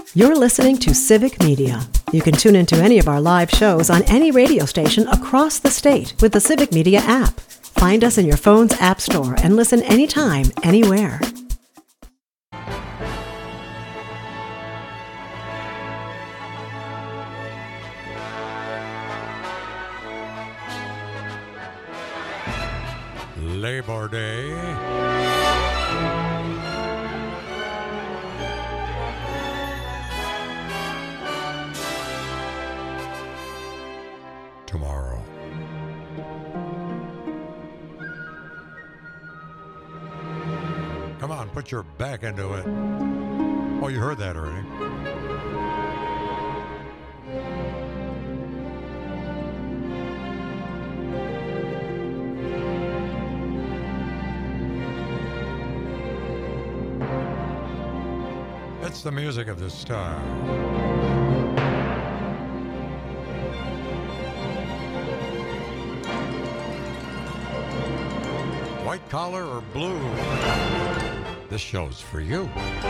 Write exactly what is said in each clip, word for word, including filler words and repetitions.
You're listening to Civic Media. You can tune into any of our live shows on any radio station across the state with the Civic Media app. Find us in your phone's app store and listen anytime, anywhere. Labor Day. Tomorrow. Come on, put your back into it. Oh, you heard that already. It's the music of this time. White collar or blue, this show's for you.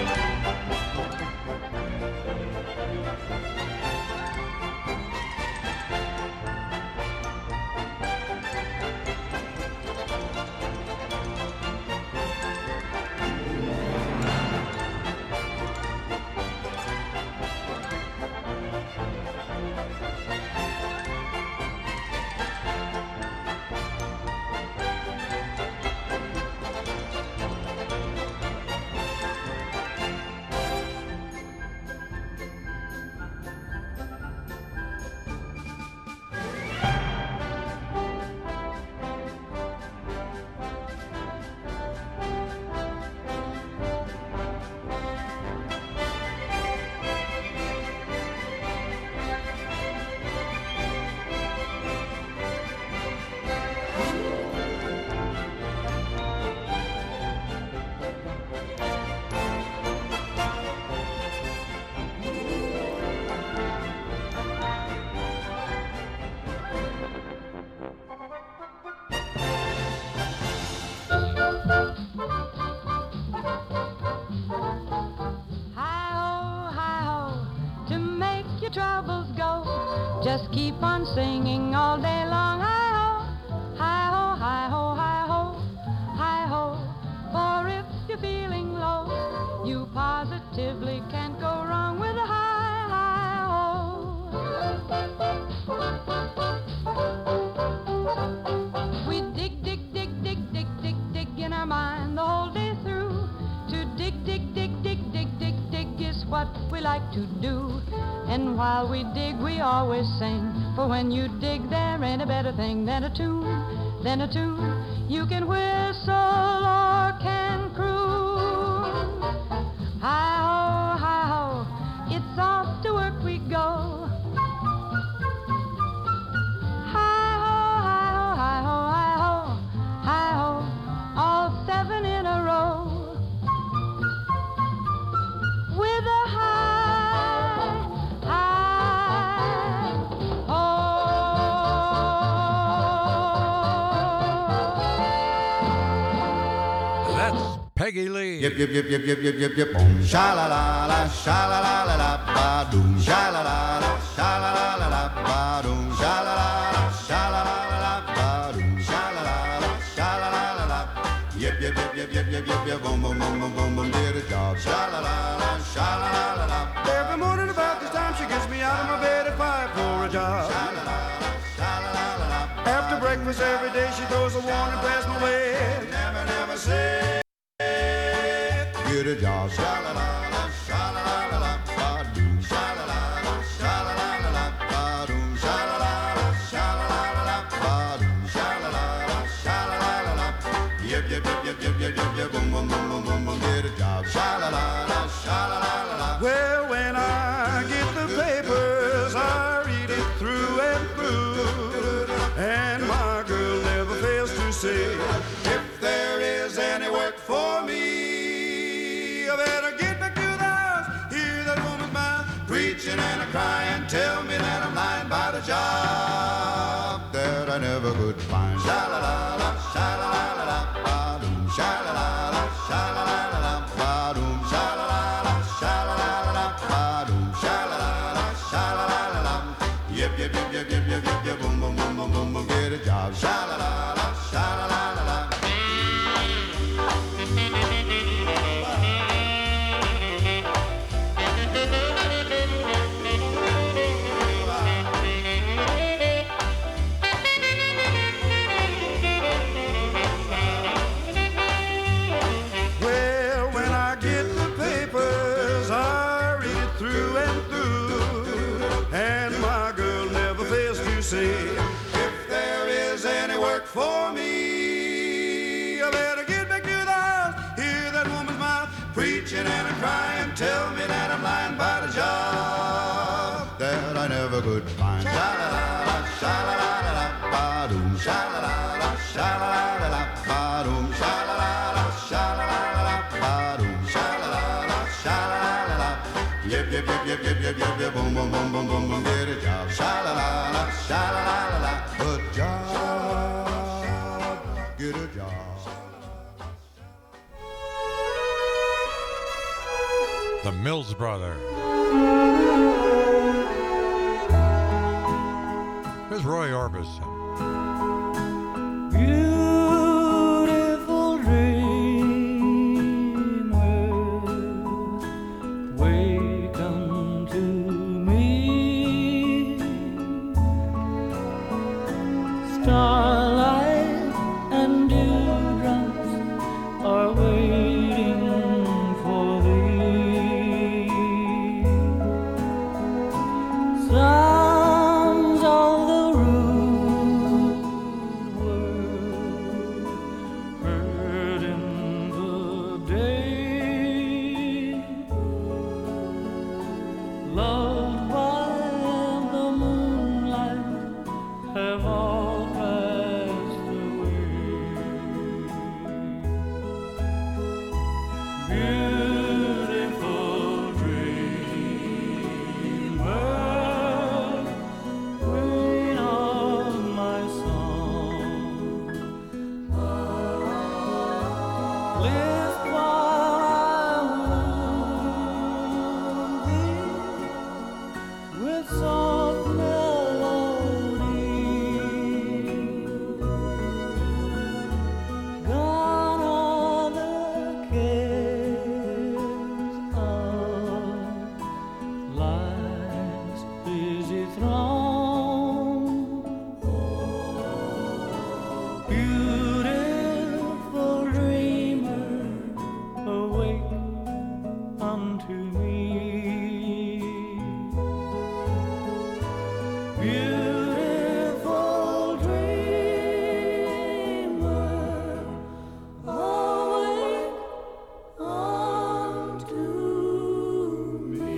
Just keep on singing all day long. Hi-ho, hi-ho, hi-ho, hi-ho, hi-ho. For if you're feeling low, you positively can't go wrong with a hi-ho. We dig, dig, dig, dig, dig, dig, dig in our mind the whole day through. To dig, dig, dig, dig, dig, dig, dig is what we like to do. And while we dig, we always sing. For when you dig, there ain't a better thing than a tune, than a tune. You can whistle or can croon. Hi-ho, hi-ho, it's off to work we go. Hi-ho, hi-ho, hi-ho, hi-ho, hi-ho, all seven in a row. With a high. Peggy Lee. Yip, yip, yip, yip, yip, yip, yip, yip. Boom, sha-la-la-la, sha-la-la-la-la, ba-doom, sha-la-la-la, sha-la-la-la-la, ba-doom, sha-la-la-la, sha-la-la-la-la, ba-doom, sha-la-la-la, sha-la-la-la-la. Yip, yip, yip, yip, yip, yip, yip, yip, boom, boom, boom, boom, boom, boom, did a job. Sha-la-la-la, sha-la-la-la-la. Every morning about this time she gets me out of my bed at five for a job. Sha-la-la-la, sha-la-la-la-la. After breakfast every day she throws a warning past my way. Never, never say. Get a job, sha-la-la-la, sha-la-la-la-la, ba-doom, sha-la-la-la, sha-la-la-la-la, ba-doom, sha-la-la-la, sha-la-la-la-la, ba-doom, sha-la-la-la, sha-la-la-la-la. Yip, yip, yip, yip, yip, yip, yip, yip, boom, boom, boom, boom, boom, boom, get a job, sha-la-la-la, sha-la-la-la-la. Well, when I get the papers, I read it through and through, and my girl never fails to say, if there is any work for me, I better get back to the house, hear that woman's mouth, preaching and a crying, tell me that I'm lying by the job that I never could find. Sha-la-la-la, sha-la-la-la-la, ba-doom, sha-la-la-la, sha-la-la-la-la, ba-doom, sha-la-la-la, sha-la-la-la-la, ba-doom. see. If there is any work for me, I better get back to the house, hear that woman's mouth, preaching and a crying, tell me that I'm lying by the job that I never could find. Sha-la-la-la, sha-la-la-la, ba-doom, sha-la-la-la, sha-la-la-la, ba-doom, sha-la-la-la, sha-la-la-la, ba-doom, sha-la-la-la, sha-la-la-la. Yip, yip, yip, yip, yip, yip, yip, yip, boom, boom, boom, boom, boom, boom, get a job. Sha-la-la-la, sha-la-la-la, good job, get a job. The Mills Brothers. Here's Roy Orbison. Beautiful dreamer, wake unto me. Starlight and dewdrops are waiting for thee. Sounds of the rude world heard in the day, loved by the moonlight, have all passed away. Beautiful dreamer, queen of my song, list while I woo thee with soft melody. Gone are the cares of life's busy throng. Beautiful dreamer, awake unto me. Beautiful dreamer, awake unto me.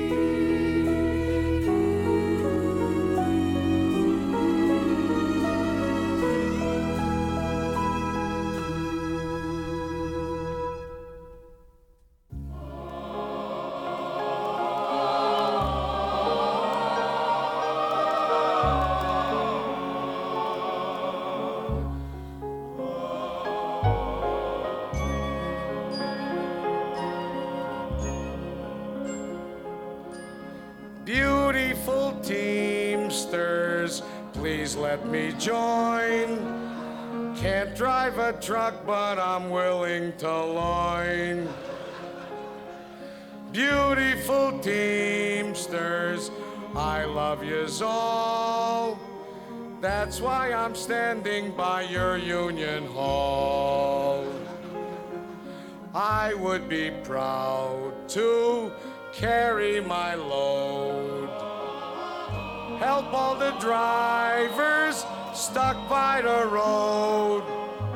Beautiful teamsters, please let me join. Can't drive a truck, but I'm willing to loin. Beautiful teamsters, I love yous all. That's why I'm standing by your union hall. I would be proud to carry my load, help all the drivers stuck by the road.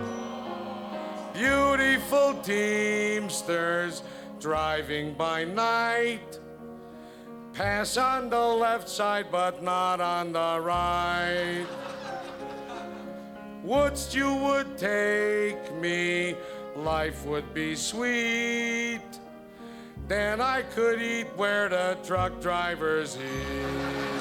Beautiful teamsters driving by night, pass on the left side but not on the right. Wouldst you would take me, life would be sweet. Then I could eat where the truck drivers eat.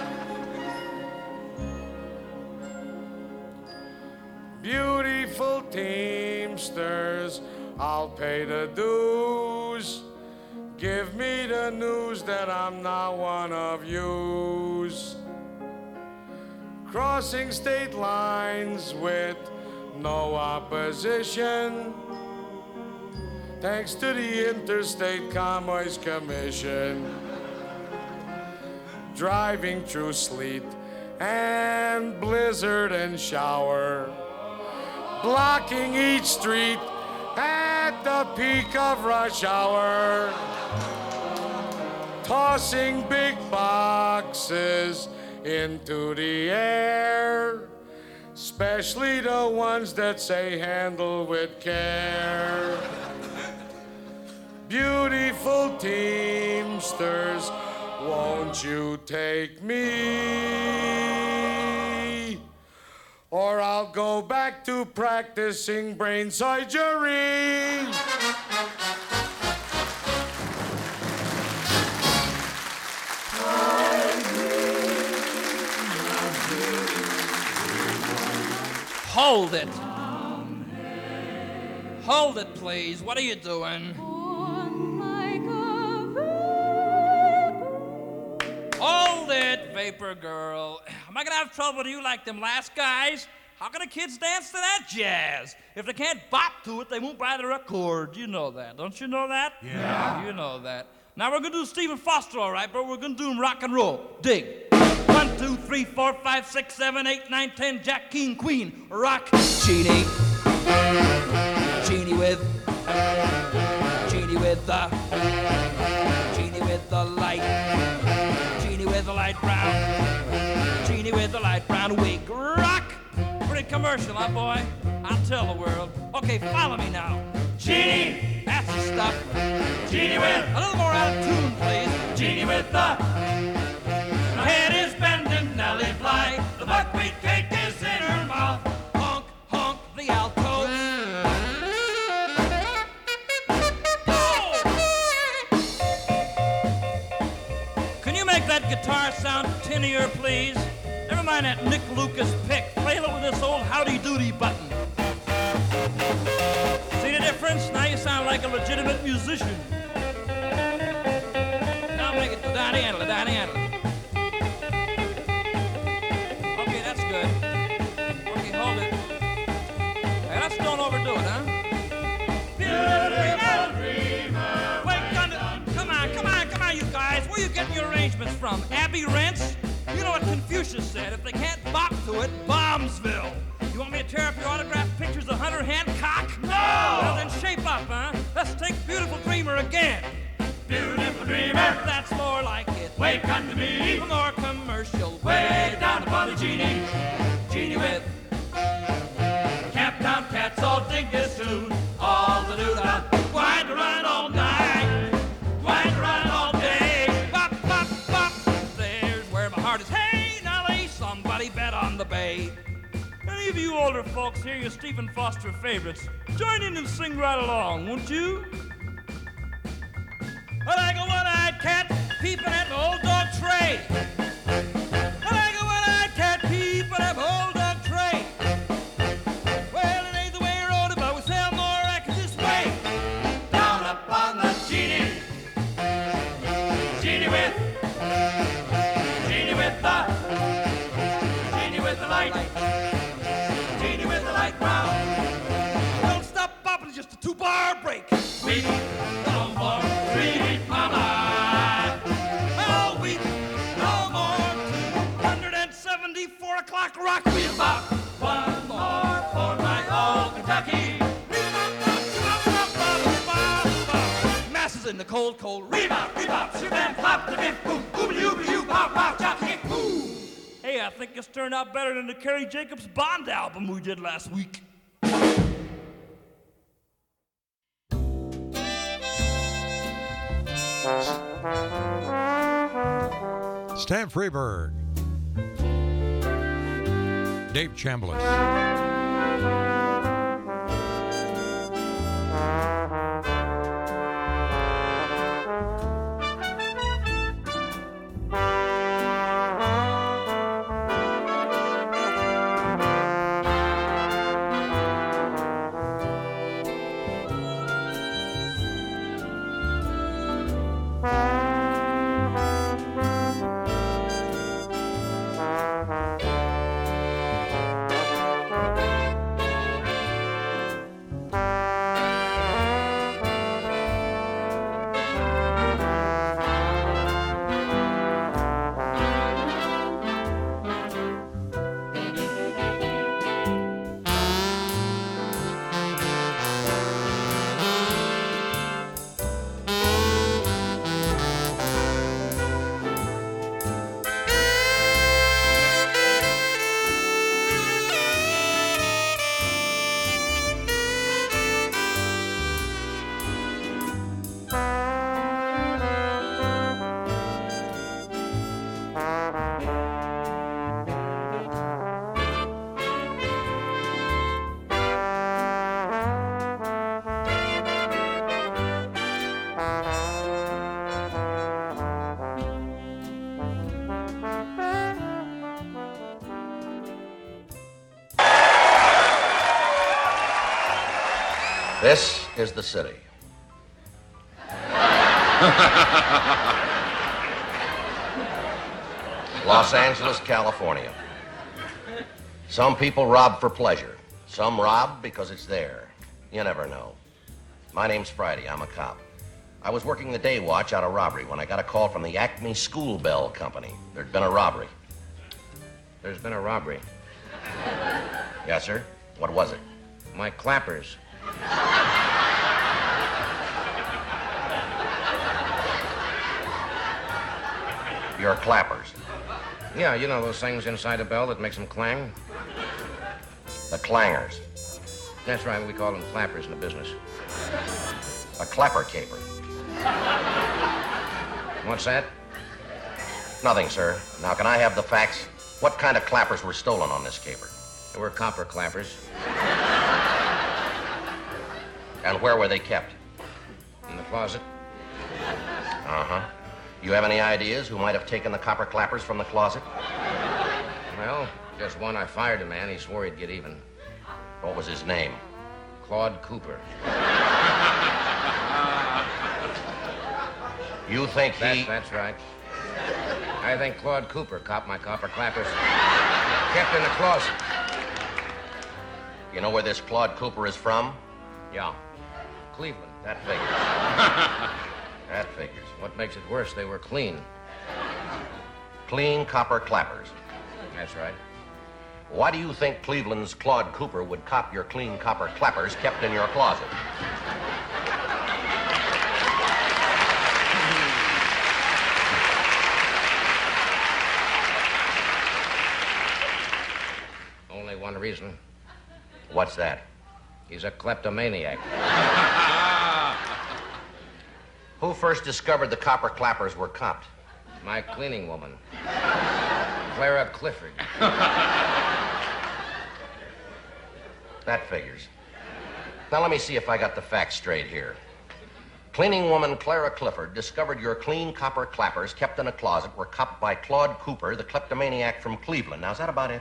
Beautiful teamsters, I'll pay the dues. Give me the news that I'm not one of yous. Crossing state lines with no opposition, thanks to the Interstate Commerce Commission. Driving through sleet and blizzard and shower, blocking each street at the peak of rush hour. Tossing big boxes into the air, especially the ones that say handle with care. Beautiful teamsters, won't you take me? Or I'll go back to practicing brain surgery. Hold it. Hold it, please. What are you doing? Hold it, Vapor Girl. Am I gonna have trouble with you like them last guys? How can the kids dance to that jazz? If they can't bop to it, they won't buy the record. You know that. Don't you know that? Yeah. You know that. Now we're gonna do Stephen Foster, all right, but we're gonna do him rock and roll. Dig. One, two, three, four, five, six, seven, eight, nine, ten, Jack, King, Queen, rock. Genie. Genie with. Genie with the. Genie with the light. Genie with the light brown. Genie with the light brown wig. Rock. Pretty commercial, huh, boy? I'll tell the world. Okay, follow me now. Genie. That's the stuff. Genie with. A little more out of tune, please. Genie with the. My head is bending, Nellie fly. The buckwheat cake is in her mouth. Honk, honk, the alto. Oh! Can you make that guitar sound tinnier, please? Never mind that Nick Lucas pick. Play it with this old howdy-doody button. See the difference? Now you sound like a legitimate musician. Now make it the Donnie Handler, Donnie Handler. Okay, that's good. Okay, hold it. Hey, let's don't overdo it, huh? Beautiful dreamer. Wait, thunder. Come on, come on, come on, you guys. Where are you getting your arrangements from? Abbey Rents? You know what Confucius said. If they can't bop to it, Bombsville. You want me to tear up your autographed pictures of Hunter Hancock? No! Well, then shape up, huh? Let's take Beautiful Dreamer again. Beautiful Dreamer. That's more like it. Wake unto me. For more commercial. Way down upon the genie. Genie with. Camptown cats all dig this tune. All the doo-dah. Wind around all night. Wind around all day. Bop, bop, bop. There's where my heart is. Hey, Nellie, somebody bet on the bay. Any of you older folks hear your Stephen Foster favorites, join in and sing right along, won't you? Like a one-eyed cat peeping at the old dog tray. Like a one-eyed cat peeping at the old dog tray. Well, it ain't the way you wrote it, but we sell more records this way. Down upon the genie. Genie with. Genie with the. Genie with the light. Genie with the light brown. Don't stop bopping, it's just a two-bar break. Sweet, no more, sweet mama. Oh, we, no more, two hundred seventy-four o'clock rock. We'll bop one more for my old Kentucky. Masses in the cold, cold. Rebop, rebop, shoot and flop the biff, boom, boom, you, you, pop, pop, chop, kick, boom. Hey, I think this turned out better than the Kerry Jacobs Bond album we did last week. Stan Freberg, Dave Chambliss. This is the city. Los Angeles, California. Some people rob for pleasure. Some rob because it's there. You never know. My name's Friday. I'm a cop. I was working the day watch out of robbery when I got a call from the Acme School Bell Company. There'd been a robbery. There's been a robbery. Yes, sir? What was it? My clappers. Your clappers? Yeah, you know those things inside a bell that makes them clang? The clangers. That's right, we call them clappers in the business. A clapper caper. What's that? Nothing, sir. Now, can I have the facts? What kind of clappers were stolen on this caper? They were copper clappers. And where were they kept? In the closet. Uh-huh. You have any ideas who might have taken the copper clappers from the closet? Well, just one. I fired a man. He swore he'd get even. What was his name? Claude Cooper. You think he... That, that's right. I think Claude Cooper copped my copper clappers. Kept in the closet. You know where this Claude Cooper is from? Yeah. Cleveland. That figures. That figures. What makes it worse, they were clean. Clean copper clappers. That's right. Why do you think Cleveland's Claude Cooper would cop your clean copper clappers kept in your closet? Only one reason. What's that? He's a kleptomaniac. Who first discovered the copper clappers were copped? My cleaning woman, Clara Clifford. That figures. Now let me see if I got the facts straight here. Cleaning woman Clara Clifford discovered your clean copper clappers kept in a closet were copped by Claude Cooper, the kleptomaniac from Cleveland. Now, is that about it?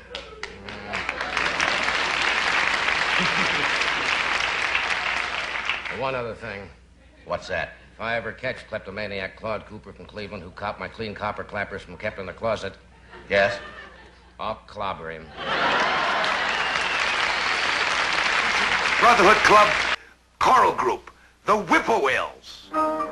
One other thing. What's that? If I ever catch kleptomaniac Claude Cooper from Cleveland who copped my clean copper clappers from kept in the closet... Yes? I'll clobber him. Brotherhood Club, Choral Group, the Whippoorwills.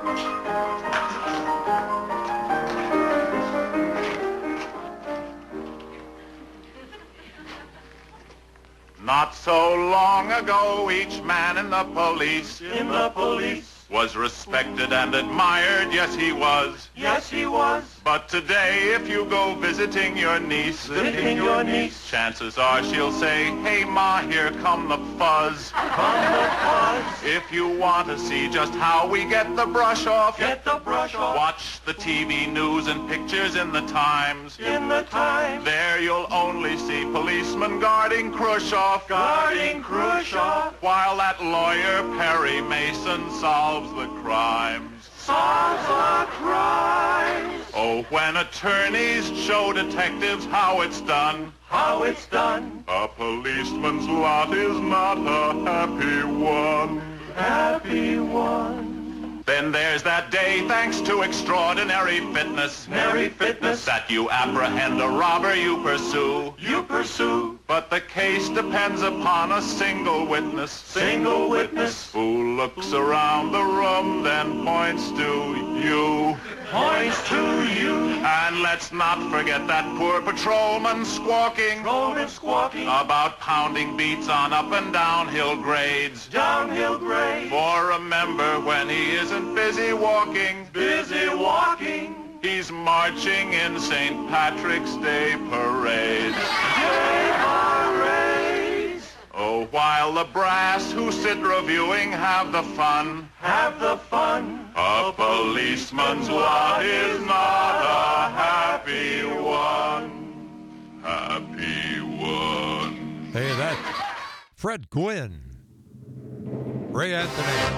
Not so long ago, each man in the police, in the police, was respected and admired. Yes, he was. Yes, he was. But today, if you go visiting your niece, visiting your niece, chances are she'll say, "Hey, Ma, here come the fuzz." Come the fuzz. If you want to see just how we get the brush off, get the brush off. Watch the T V news and pictures in the Times. In the Times. There you'll only see policemen guarding Khrushchev. Guarding Khrushchev. While that lawyer Perry Mason solves the crimes. Solves the crimes. Oh, when attorneys show detectives how it's done. How it's done. A policeman's lot is not a happy one. Happy one. Then there's that day, thanks to extraordinary fitness. Extraordinary fitness. That you apprehend a robber you pursue. You pursue. But the case depends upon a single witness. Single witness. Who looks around the room, then points to you. Points to you. And let's not forget that poor patrolman squawking. Patrolman squawking. About pounding beats on up and downhill grades. Downhill grades. For remember, when he isn't busy walking. Busy walking. He's marching in Saint Patrick's Day parades. Day parades. Oh, while the brass who sit reviewing have the fun. Have the fun. A policeman's lot is not a happy one. Happy one. Hey, that's Fred Gwynn. Ray Anthony.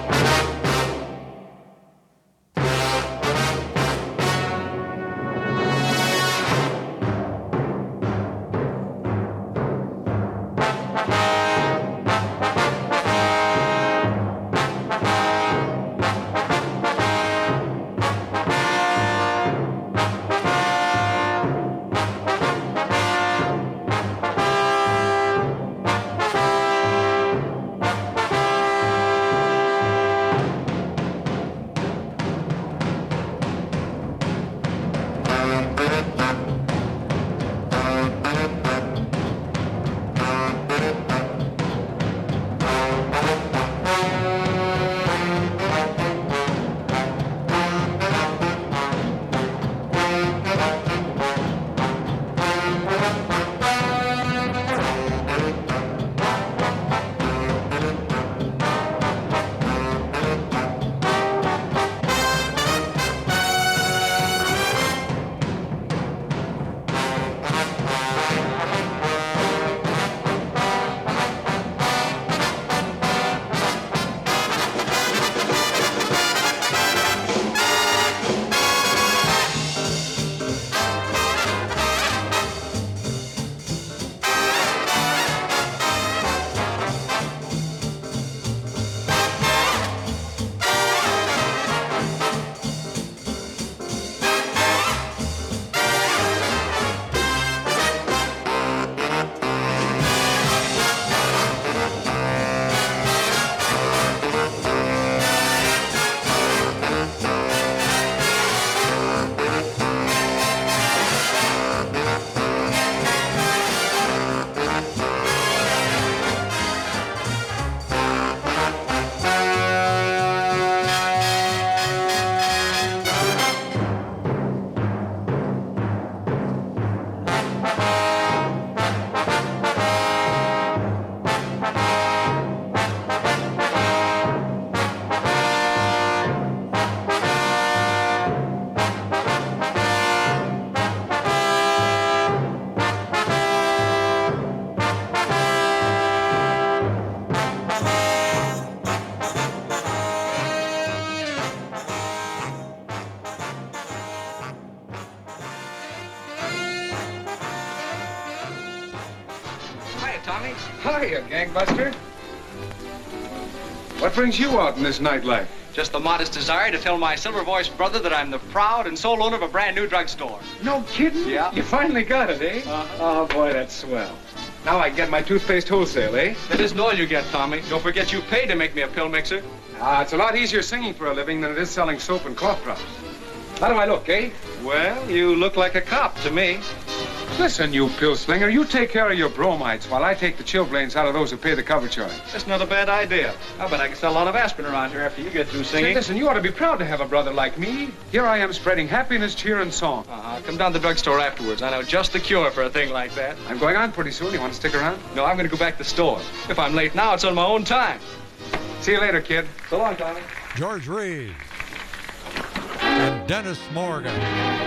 Tommy. Hiya, gangbuster. What brings you out in this nightlife? Just the modest desire to tell my silver-voiced brother that I'm the proud and sole owner of a brand new drugstore. No kidding? Yeah. You finally got it, eh? Uh-huh. Oh, boy, that's swell. Now I can get my toothpaste wholesale, eh? That isn't all you get, Tommy. Don't forget you paid to make me a pill mixer. Ah, it's a lot easier singing for a living than it is selling soap and cough drops. How do I look, eh? Well, you look like a cop to me. Listen, you pill slinger, you take care of your bromides while I take the chilblains out of those who pay the cover charge. That's not a bad idea. I bet I can sell a lot of aspirin around here after you get through singing. Say, listen, you ought to be proud to have a brother like me. Here I am spreading happiness, cheer, and song. Uh-huh. Come down to the drugstore afterwards. I know just the cure for a thing like that. I'm going on pretty soon. You want to stick around? No, I'm going to go back to the store. If I'm late now, it's on my own time. See you later, kid. So long, Tommy. George Reeves and Dennis Morgan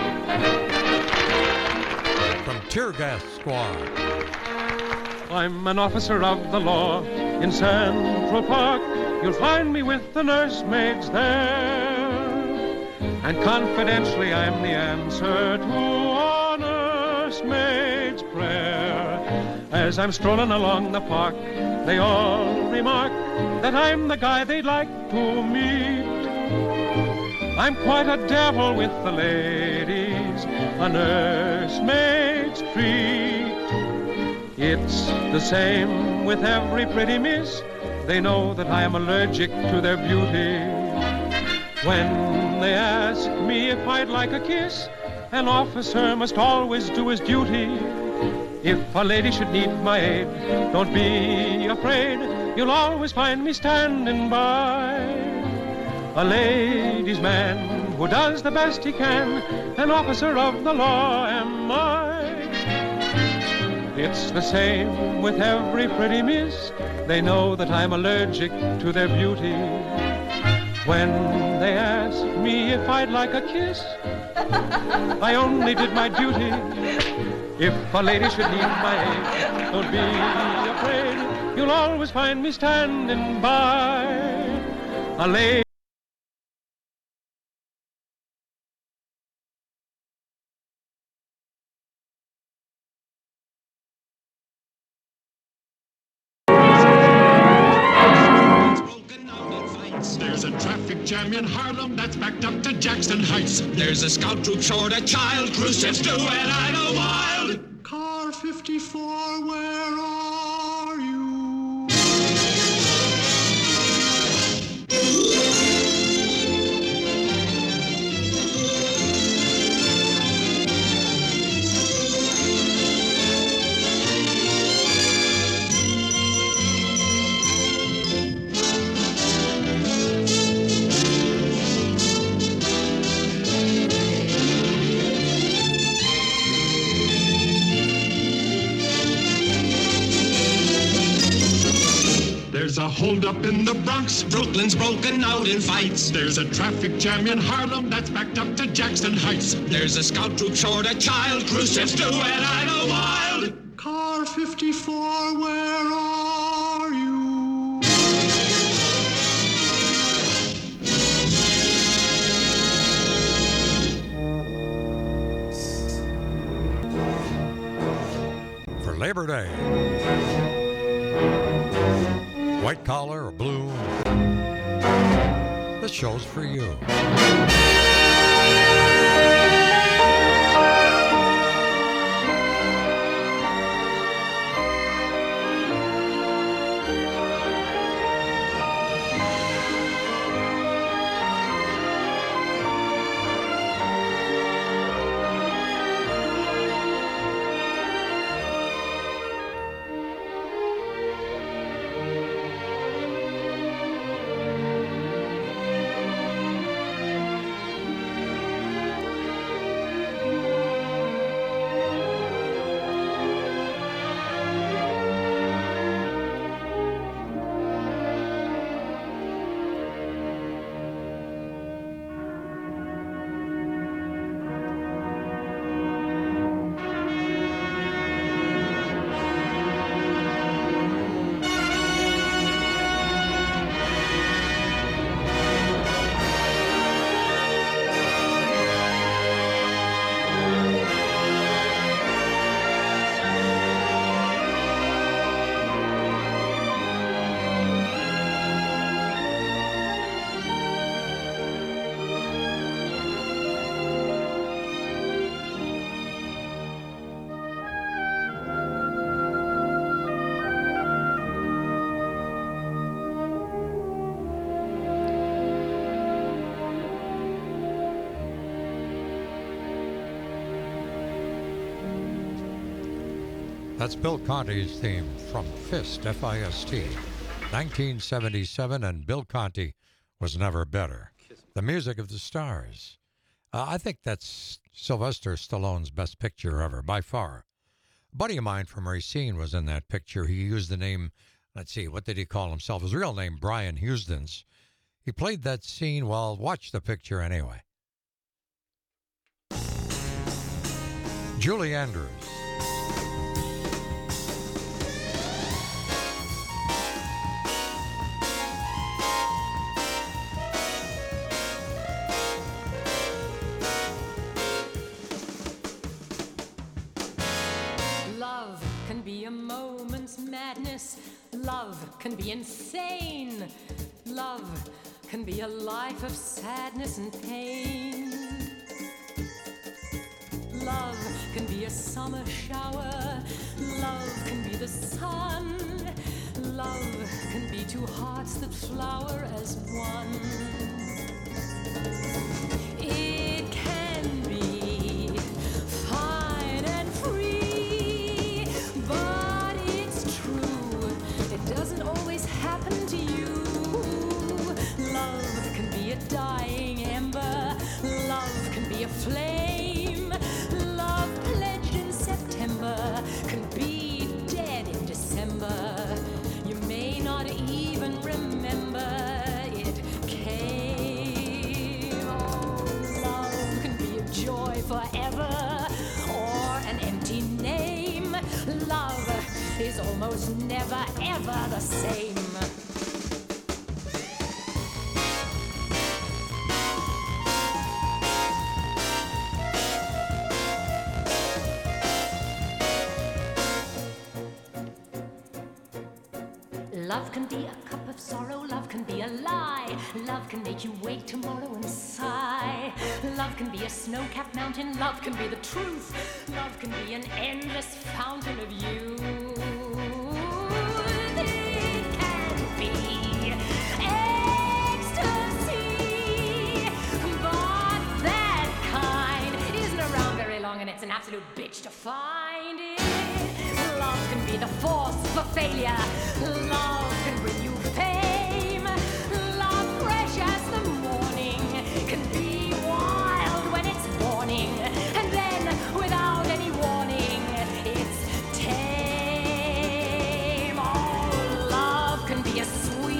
from Tear Gas Squad. I'm an officer of the law in Central Park. You'll find me with the nursemaids there. And confidentially, I'm the answer to a nursemaid's prayer. As I'm strolling along the park, they all remark that I'm the guy they'd like to meet. I'm quite a devil with the ladies, a nursemaid's treat. It's the same with every pretty miss. They know that I am allergic to their beauty. When they ask me if I'd like a kiss, an officer must always do his duty. If a lady should need my aid, don't be afraid. You'll always find me standing by. A ladies' man who does the best he can, an officer of the law am I. It's the same with every pretty miss. They know that I'm allergic to their beauty. When they ask me if I'd like a kiss, I only did my duty. If a lady should need my aid, don't be afraid. You'll always find me standing by. A lady. There's a traffic jam in Harlem that's backed up to Jackson Heights. There's a scout troop short a child, cruise ships do, and I'm a wild. Car fifty-four, where are you? hold up in the Bronx. Brooklyn's broken out in fights. There's a traffic jam in Harlem that's backed up to Jackson Heights. There's a scout troop short a child. Cruise ships do and I know wild. Car fifty-four, where are you? For Labor Day, white collar or blue, this show's for you. That's Bill Conti's theme from Fist, F I S T, nineteen seventy-seven, and Bill Conti was never better. The Music of the Stars. Uh, I think that's Sylvester Stallone's best picture ever, by far. A buddy of mine from Racine was in that picture. He used the name, let's see, what did he call himself? His real name, Brian Houstons. He played that scene, well, watch the picture anyway. Julie Andrews. Love can be a moment's madness. Love can be insane. Love can be a life of sadness and pain. Love can be a summer shower. Love can be the sun. Love can be two hearts that flower as one. It can be fine and free, but it's true, it doesn't always happen to you. Love can be a dying ember. Love can be a flame. Love pledged in September can be dead in December. You may not even remember it came. Oh, love can be a joy forever or an empty name. Love is almost never ever the same. Love can be a cup of sorrow, love can be a lie. Love can make you wake tomorrow and sigh. Love can be a snow-capped mountain, love can be the truth. Love can be an endless fountain of youth. It can be ecstasy, but that kind isn't around very long, and it's an absolute bitch to find it. Love can be the force for failure. Love can bring you fame. Love fresh as the morning can be wild when it's morning, and then without any warning it's tame. Oh, love can be a sweet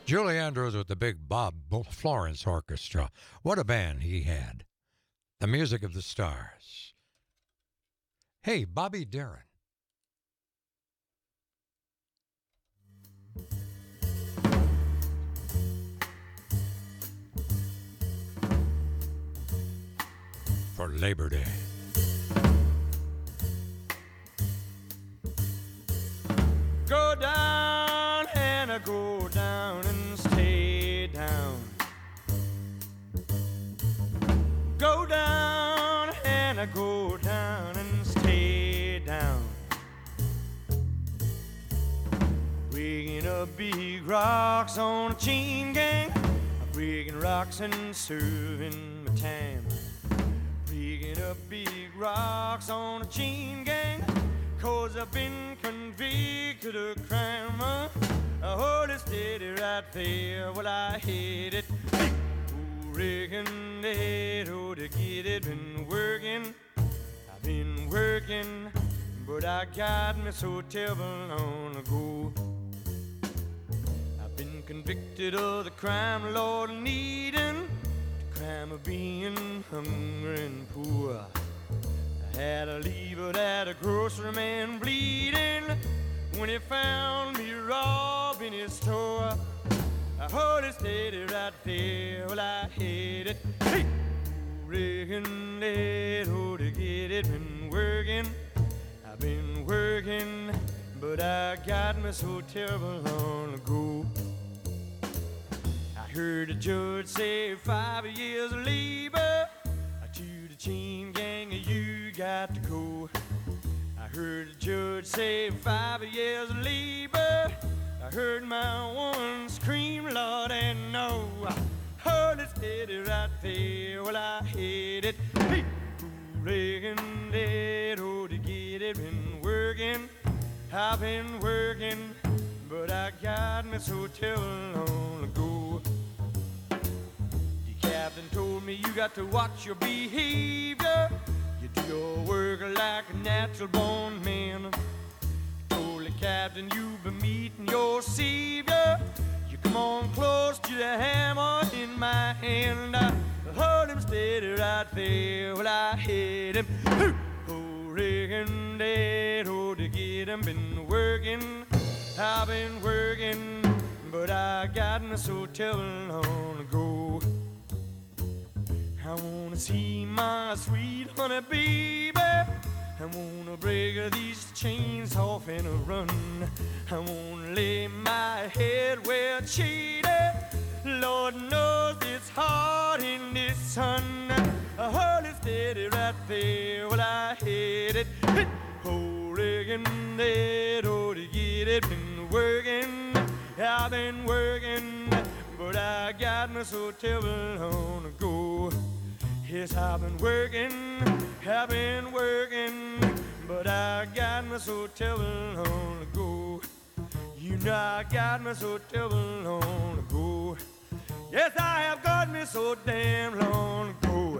Julie Andrews with the big Bob Florence Orchestra. What a band he had. The Music of the Stars. Hey, Bobby Darin. For Labor Day. Go down, Hannah, go down and stay down. Go down, Hannah, go down and stay down. Breaking up big rocks on a chain gang, breaking rocks and serving my time. Breaking up big rocks on a chain gang, 'cause I've been convicted of crime. Uh, I hold it steady right there, well I hate it. Ooh, reckon they oh to get it, been working, I've been working, but I got me so terrible on the go. I've been convicted of the crime, Lord, needing, the crime of being hungry and poor. Had to leave it at a grocery man bleeding when he found me robbing his store. I hold it steady right there, well I hate it. Hey! Reckon they oh to get it, been working, I've been working, but I got me so terrible on the go. I heard the judge say five years of labor to the chain gang, you got to go. I heard the judge say five years of labor. I heard my woman scream, Lord, and no. I heard it steady right there, well I hate it. Hey, who reckon they oh to get it, been working, I've been working, but I got me so terrible on the go. Captain told me you got to watch your behavior. You do your work like a natural born man. Told the captain you've been meeting your savior. You come on close to the hammer in my hand. I hold him steady right there, well I hit him. Oh, reckon they oh to get him, been working, I've been working, but I got me so terrible on the go. I wanna see my sweet honey baby, I wanna break these chains off in a run. I wanna lay my head where it's shady, Lord knows it's hard in this sun. I hold it steady right there, well I hate it. Oh, reckon they oh to get it, been working, I've been working, but I got me so terrible on the go. Yes, I've been working, I've been working, but I got me so terrible on the go. You know I got me so terrible on the go. Yes, I have got me so damn long to go.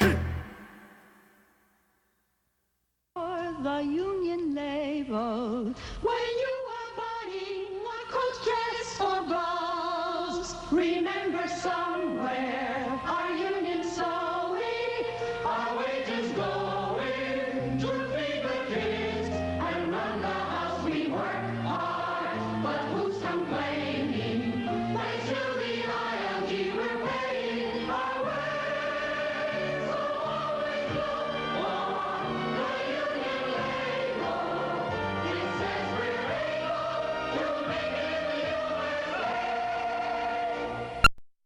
For the union label, when you are buying a coat dress or blouse, remember somewhere our union sewing, our wages going to feed the kids and run the house. We work hard, but who's complaining? Thanks to the I L G we're paying our wages, so always look for the union label. It says we're able to make it the U S A.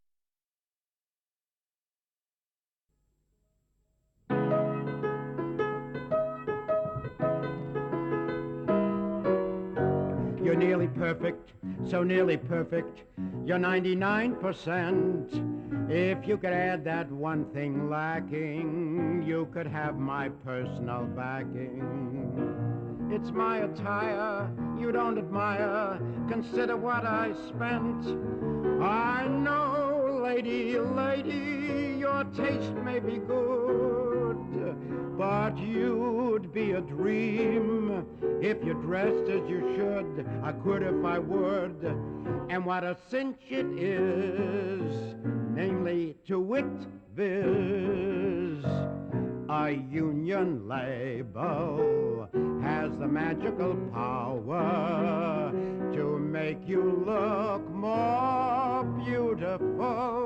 You're nearly perfect, so nearly perfect. You're ninety-nine percent. If you could add that one thing lacking, you could have my personal backing. It's my attire you don't admire. Consider what I spent. I know, lady, lady, your taste may be good, but you'd be a dream if you dressed as you should. I could if I would, and what a cinch it is, namely to wit viz. A union label has the magical power to make you look more beautiful.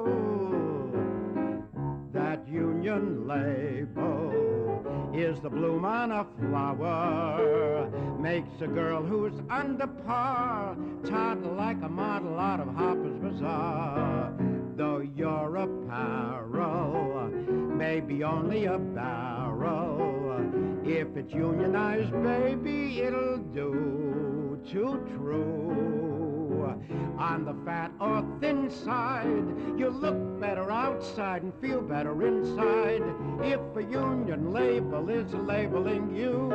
That union label is the bloom on a flower, makes a girl who's under par toddle like a model out of Harper's Bazaar. Though your apparel may be only a barrel, if it's unionized, baby, it'll do. Too true. On the fat or thin side, you look better outside and feel better inside if a union label is labeling you.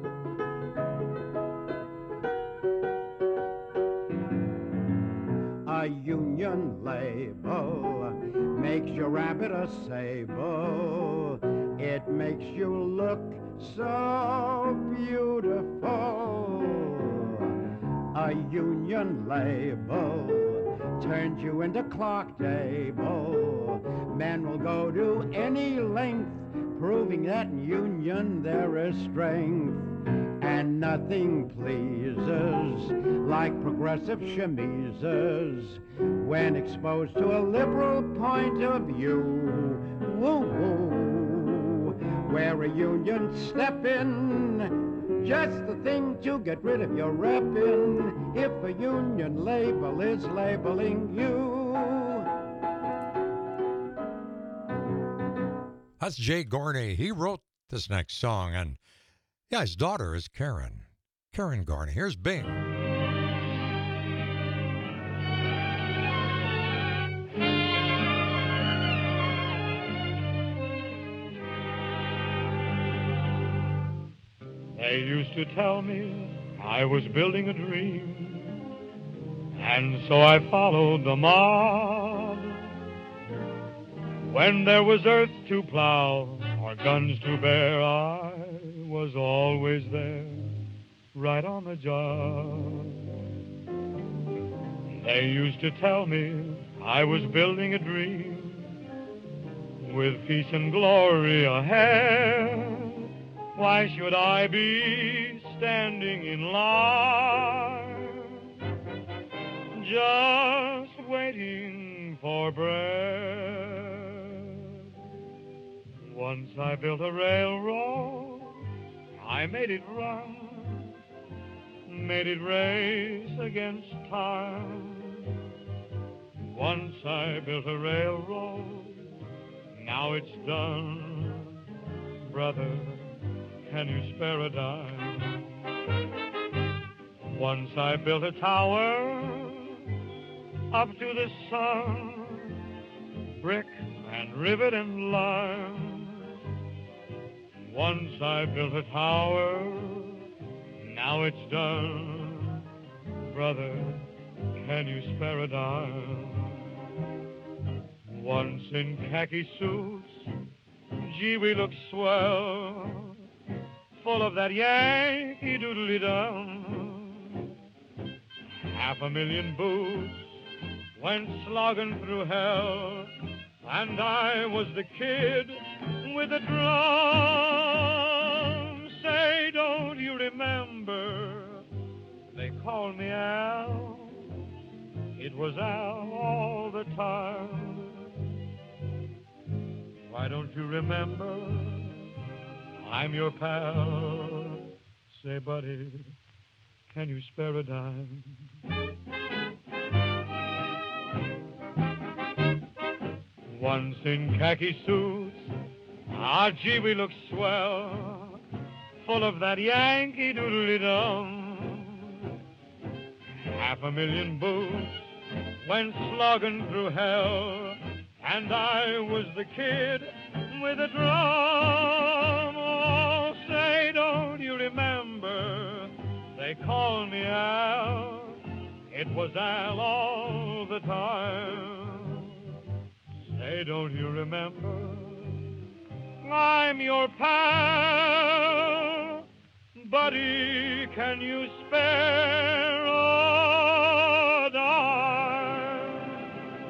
A union label makes your rabbit a sable. It makes you look so beautiful. A union label turns you into Clark Gable. Men will go to any length, proving that in union there is strength. And nothing pleases like progressive chemises when exposed to a liberal point of view. Woo-woo. Where a union step in, just the thing to get rid of your reppin' if a union label is labeling you. That's Jay Gorney. He wrote this next song, and yeah, his daughter is Karen. Karen Gorney. Here's Bing. They used to tell me I was building a dream, and so I followed the mob. When there was earth to plow or guns to bear, I was always there, right on the job. They used to tell me I was building a dream with peace and glory ahead. Why should I be standing in line, just waiting for bread? Once I built a railroad, I made it run, made it race against time. Once I built a railroad, now it's done. Brother, can you spare a dime? Once I built a tower up to the sun, brick and rivet and lime. Once I built a tower, now it's done. Brother, can you spare a dime? Once in khaki suits, gee, we looked swell, full of that Yankee doodly-dum. Half a million boots went slogging through hell, and I was the kid with the drum. Say, don't you remember? They called me Al. It was Al all the time. Why don't you remember? I'm your pal. Say, buddy, can you spare a dime? Once in khaki suits, ah, gee, we looked swell, full of that Yankee doodly-dum. Half a million boots went slogging through hell, and I was the kid with a drum. Oh, say, don't you remember? They called me Al. It was Al all the time. Say, don't you remember? I'm your pal. Buddy, can you spare a dime?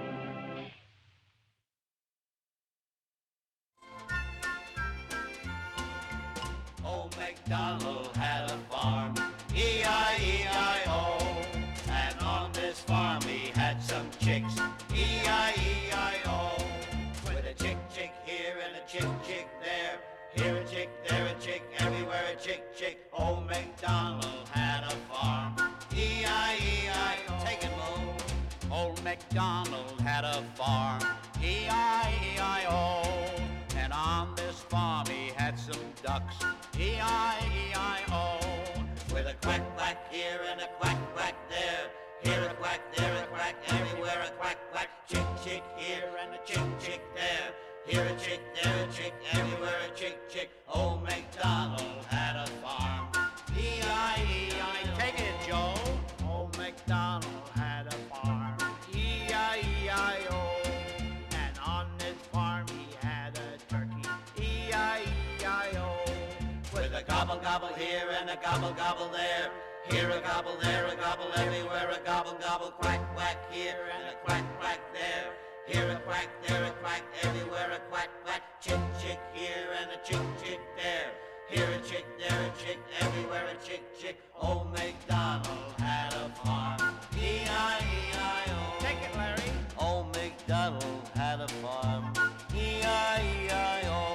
Old MacDonald had a farm, E I E I O. And on this farm he had some chicks, E I E I O. With a chick, chick here and a chick, chick there. Here a chick, there a chick, everywhere a chick, chick. Old MacDonald had a farm, E I E I O. Take it, Mo. Old MacDonald had a farm, E I E I O. And on this farm he had some ducks, E I E I O. With a quack, quack here and a quack, quack there. Here a quack, there a quack, everywhere a quack, quack. Chick, chick here and a chick, chick there. Here a chick, there a chick, everywhere a chick, chick. Old MacDonald had a farm, E I E I O. Take it, Joe. Old MacDonald had a farm, E I E I O. And on this farm he had a turkey, E I E I O. With a gobble, gobble here and a gobble, gobble there. Here a gobble, there a gobble, everywhere a gobble, gobble. Quack, quack here and a quack, quack there. Here a quack, there a quack, everywhere a quack, quack. Chick, chick here and a chick, chick there. Here a chick, there a chick, everywhere a chick, chick. Old MacDonald had a farm, E I E I O. Take it, Larry. Old MacDonald had a farm, E I E I O.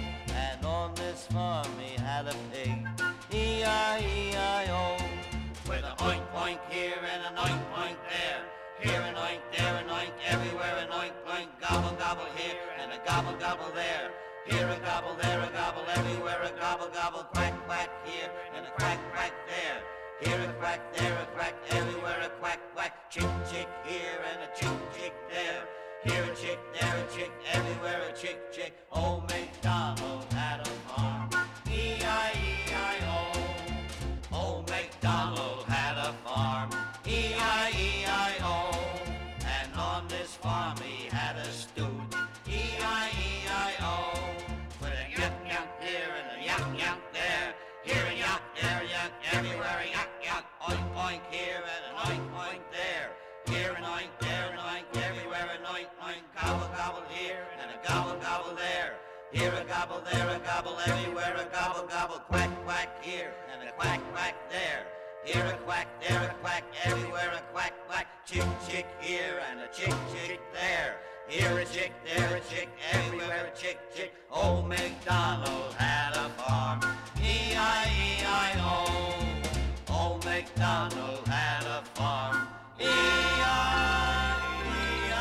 And on this farm he had a pig, E I E I O. With a oink, oink here and an oink, oink there. Here an oink, there an oink, everywhere an oink, oink. Gobble, gobble here and a gobble, gobble there. Here a gobble, there a gobble, everywhere a gobble, gobble. Quack, quack here and a quack, quack there. Here a quack, there a quack, everywhere a quack, quack. Chick, chick here and a chick, chick there. Here a chick, there a chick, everywhere a chick, chick. Old MacDonald had a farm, E I E I O. Old MacDonald had a farm, E I E I O. And on this farm he had a stooge, E I E I O. With a yuck, yuck here and a yuck, yuck there. Here a yuck, there a yuck, everywhere a yuck, yuck. Oink, oink here and an oink, oink there. Here an oink, there an oink, everywhere an oink, oink. Gobble, gobble here and a gobble, gobble there. Here a gobble, there a gobble, everywhere a gobble, gobble. Quack, quack here and a quack, quack there. Here a quack, there a quack, everywhere a quack, quack. Chick, chick here and a chick, chick there. Here a chick, there a chick, everywhere a chick, chick. Old MacDonald had a farm, E I E I O. Old MacDonald had a farm, E I E I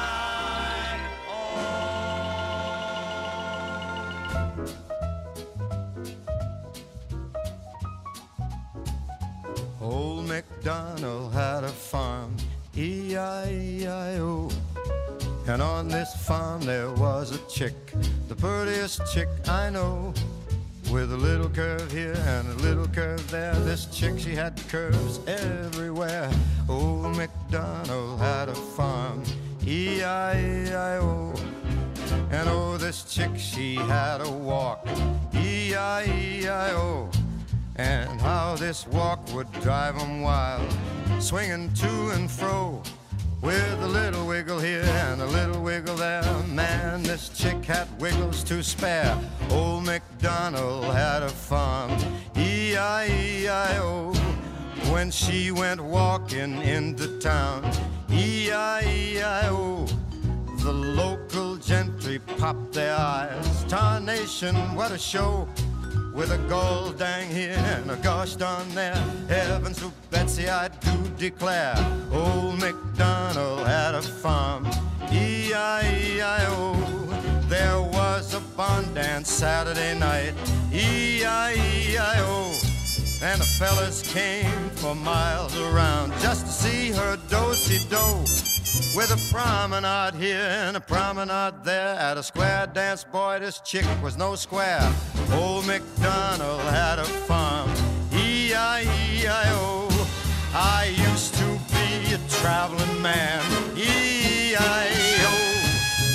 O. Old MacDonald had a farm, E I E I O. And on this farm there was a chick, the prettiest chick I know. With a little curve here and a little curve there. This chick, she had curves everywhere. Old MacDonald had a farm, E I E I O. And oh, this chick, she had a walk, E I E I O. And how this walk would drive 'em wild, swinging to and fro, with a little wiggle here and a little wiggle there. Man, this chick had wiggles to spare. Old MacDonald had a farm, E I E I O. When she went walking into town, E I E I O. The local gentry popped their eyes. Tarnation, what a show! With a gold dang here and a gosh darn there. Heavens to Betsy, I do declare, Old MacDonald had a farm, E I E I O. There was a barn dance Saturday night, E I E I O. And the fellas came for miles around just to see her do-si-do. With a promenade here and a promenade there. At a square dance, boy, this chick was no square. Old MacDonald had a farm, E I E I O. I used to be a traveling man, E I E O.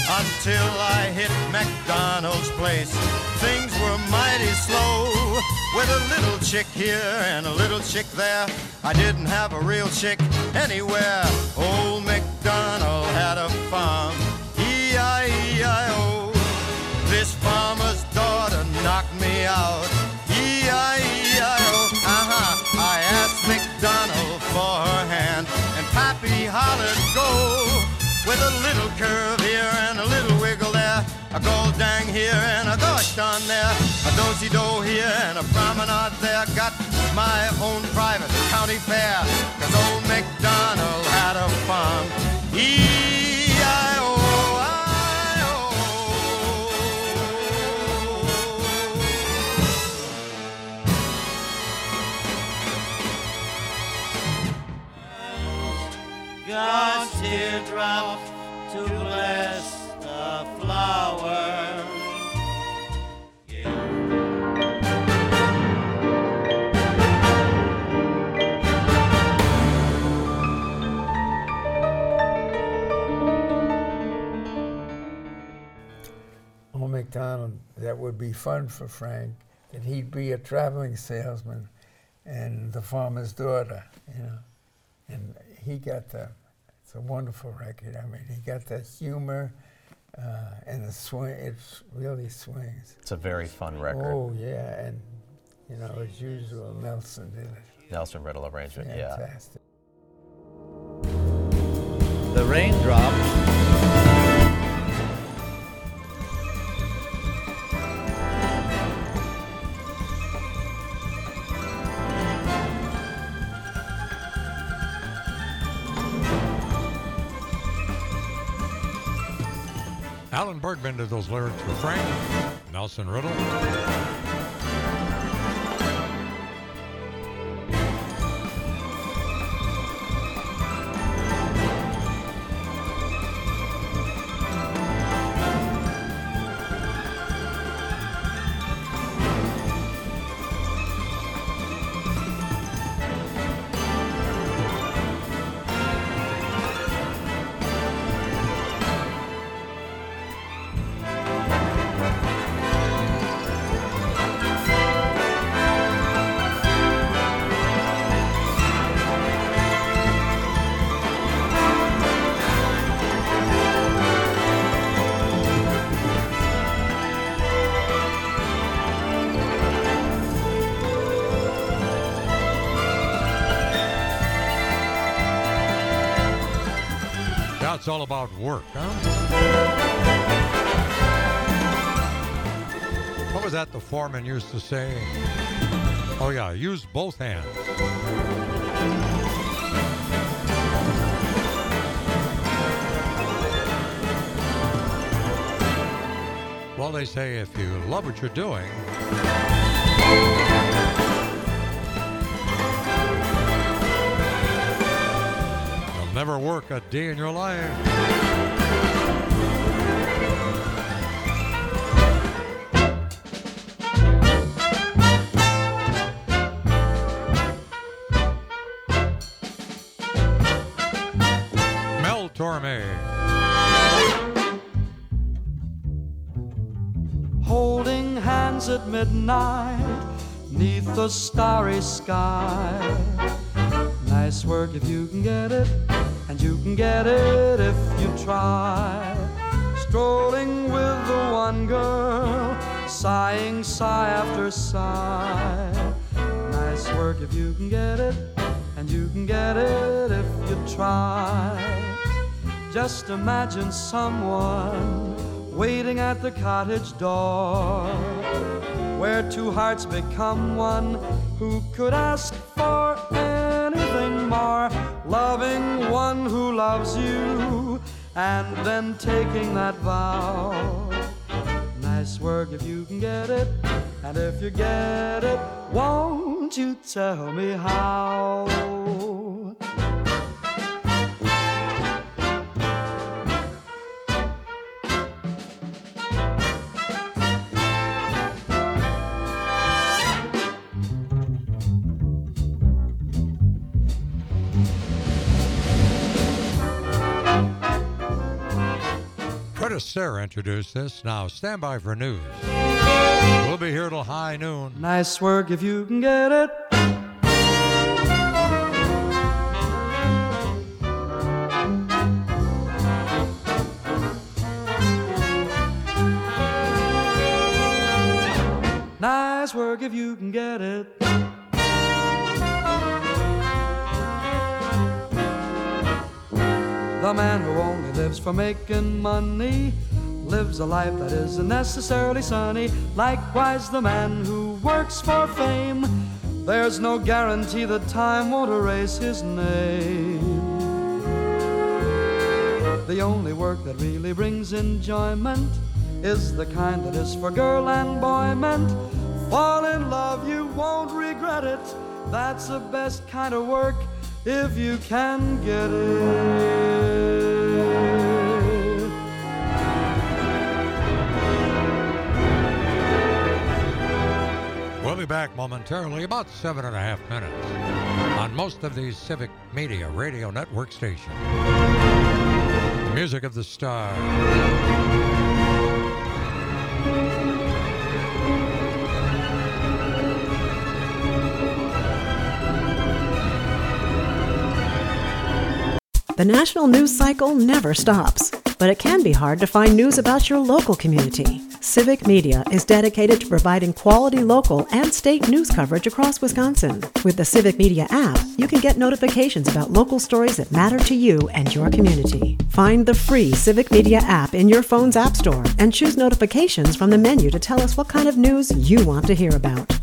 till I hit McDonald's place. Things were mighty slow, with a little chick here and a little chick there. I didn't have a real chick anywhere. Old MacDonald had a farm, E I E I O. This farmer's daughter knocked me out, E I E I O. Uh-huh, I asked MacDonald for her hand, and Pappy hollered, go! With a little curve here and a little wiggle there, a gold dang here and a gosh darn there, a do-si-do here and a promenade there. Got my own private county fair, 'cause old MacDonald had a farm, E I O. God's teardrop to bless the flower. Old MacDonald, that would be fun for Frank, that he'd be a traveling salesman and the farmer's daughter, you know. And he got the, it's a wonderful record. I mean, he got the humor uh, and the swing, it really swings. It's a very fun record. Oh, yeah, and, you know, as usual, Nelson did it. Nelson Riddle arrangement, Fantastic. yeah. The Raindrops. Alan Bergman did those lyrics for Frank. Nelson Riddle. It's all about work, huh? What was that the foreman used to say? Oh, yeah, use both hands. Well, they say if you love what you're doing, never work a day in your life. Mel Torme. Holding hands at midnight, neath the starry sky. Nice work if you can get it, and you can get it if you try. Strolling with the one girl, sighing sigh after sigh. Nice work if you can get it, and you can get it if you try. Just imagine someone waiting at the cottage door, where two hearts become one. Who could ask for anything more? Loving one who loves you, and then taking that vow. Nice work if you can get it, and if you get it, won't you tell me how? Ed Astaire introduced this. Now stand by for news. We'll be here till high noon. Nice work if you can get it. Nice work if you can get it. The man who only lives for making money lives a life that isn't necessarily sunny. Likewise, the man who works for fame, there's no guarantee that time won't erase his name. The only work that really brings enjoyment is the kind that is for girl and boy meant. Fall in love, you won't regret it. That's the best kind of work if you can get it. We'll be back momentarily, about seven and a half minutes, on most of these Civic Media radio network stations. The music of the stars. The national news cycle never stops, but it can be hard to find news about your local community. Civic Media is dedicated to providing quality local and state news coverage across Wisconsin. With the Civic Media app, you can get notifications about local stories that matter to you and your community. Find the free Civic Media app in your phone's app store and choose notifications from the menu to tell us what kind of news you want to hear about.